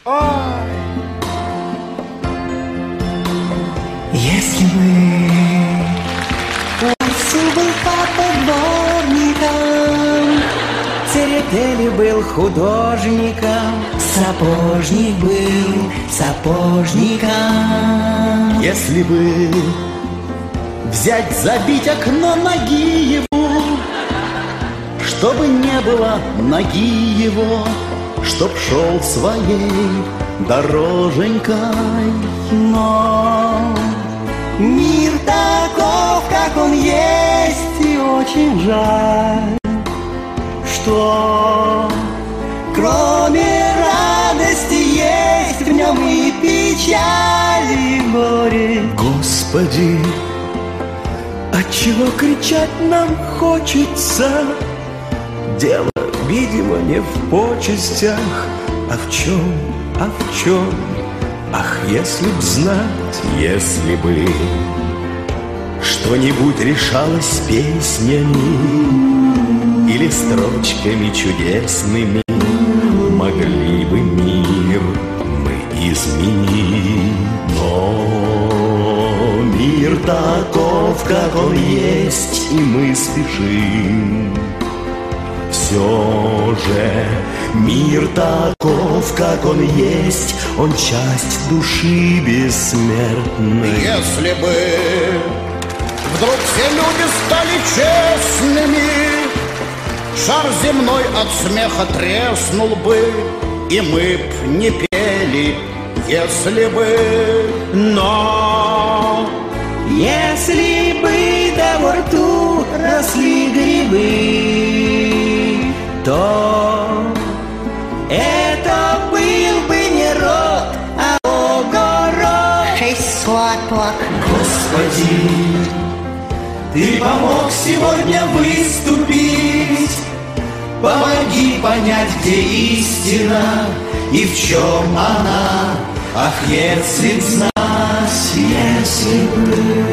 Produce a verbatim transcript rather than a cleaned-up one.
Ой. Если бы Лапсу был папа дворником, Церетели был художником, Сапожник был сапожником. Если бы взять, забить окно ноги его, чтобы не было ноги его, чтоб шел своей дороженькой. Но мир таков, как он есть, и очень жаль, что кроме радости есть в нем и печаль, и горе. Господи, отчего кричать нам хочется? Дело, видимо, не в почестях, а в чем, а в чем? Ах, если б знать, если бы что-нибудь решалось песнями или строчками чудесными, могли бы мир мы изменить. Но мир таков, как он есть, и мы спешим. Все же мир таков, как он есть, он часть души бессмертной. Если бы вдруг все люди стали честными, шар земной от смеха треснул бы, и мы б не пели, если бы. Но если бы да во рту росли грибы, то это был бы не рот, а огород. Шесть соток. Господи, Ты помог сегодня выступить, помоги понять, где истина и в чем она. Ах, если б знать, если бы